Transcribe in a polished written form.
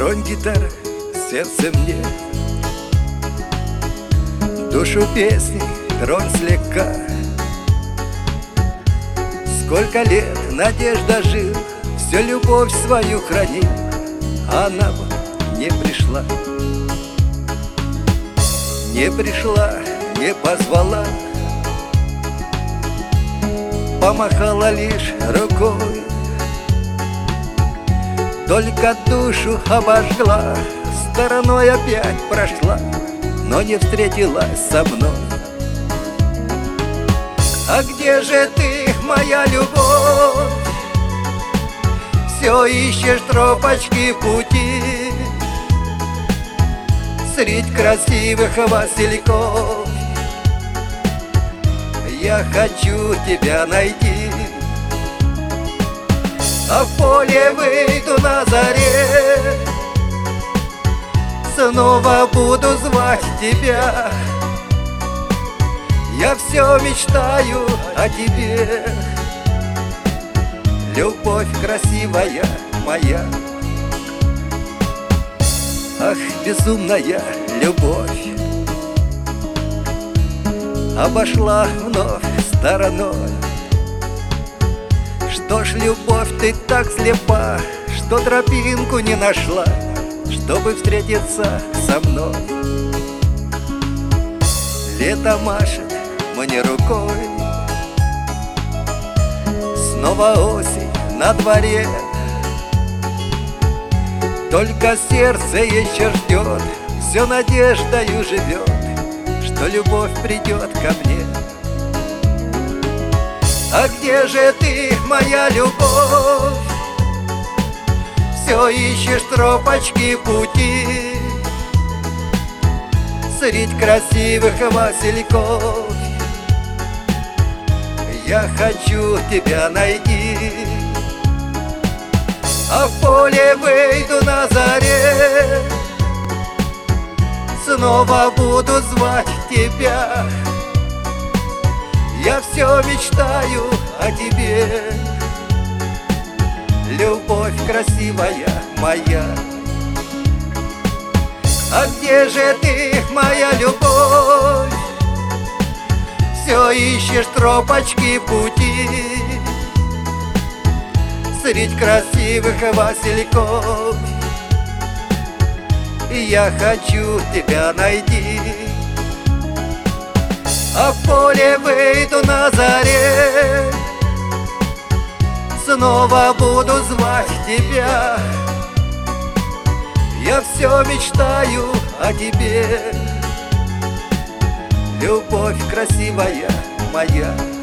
Тронь гитара, сердце мне, душу песни тронь слегка. Сколько лет надежда жил, всю любовь свою хранил, а она вот не пришла. Не пришла, не позвала, помахала лишь рукой. Только душу обожгла, стороной опять прошла, но не встретилась со мной. А где же ты, моя любовь? Все ищешь тропочки пути средь красивых васильков. Я хочу тебя найти, а в поле выйду на заре, снова буду звать тебя. Я все мечтаю о тебе, любовь красивая моя. Ах, безумная любовь обошла вновь стороной. Что ж, любовь, ты так слепа, что тропинку не нашла, чтобы встретиться со мной. Лето машет мне рукой, снова осень на дворе. Только сердце еще ждет, все надеждою живет, что любовь придет ко мне. А где же ты, моя любовь? Все ищешь тропочки пути средь красивых васильков. Я хочу тебя найти, а в поле выйду на заре, снова буду звать тебя. Я все мечтаю о тебе, любовь красивая моя. А где же ты, моя любовь? Все ищешь тропочки пути средь красивых васильков. Я хочу тебя найти, а в поле выйду на заре, снова буду звать тебя. Я все мечтаю о тебе, любовь красивая моя.